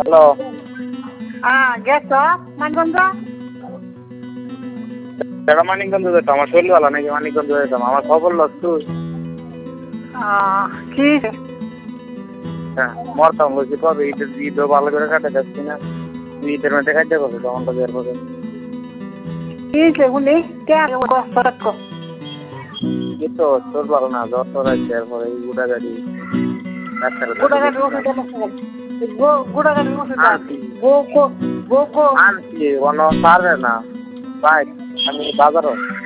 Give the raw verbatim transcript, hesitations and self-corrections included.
Hello. হ্যাঁ গেছ মানিকগঞ্জ? এটা মানিকগঞ্জ যেতাম, আমার শরীর ভালো নাকি মানিকগঞ্জ যেতাম, আমার খবর লস তুই। কি হ্যাঁ মরতাম বলছি কবে ঈদের ঈদও ভালো করে কাটে যাচ্ছি না, ঈদের মধ্যে কাটতে পারবে তখন তো বের হবে। কি শুনি এই তো তোর ভালো না, জ্বর তোর আসছে, এরপরে এই গুড়া গাড়ি গুড়াগাড়ির ওষুধ গুড়াগাড়ির ওষুধ আনছি বউ বউ আনছি কোনো পারবে না, ভাই আমি বাজারও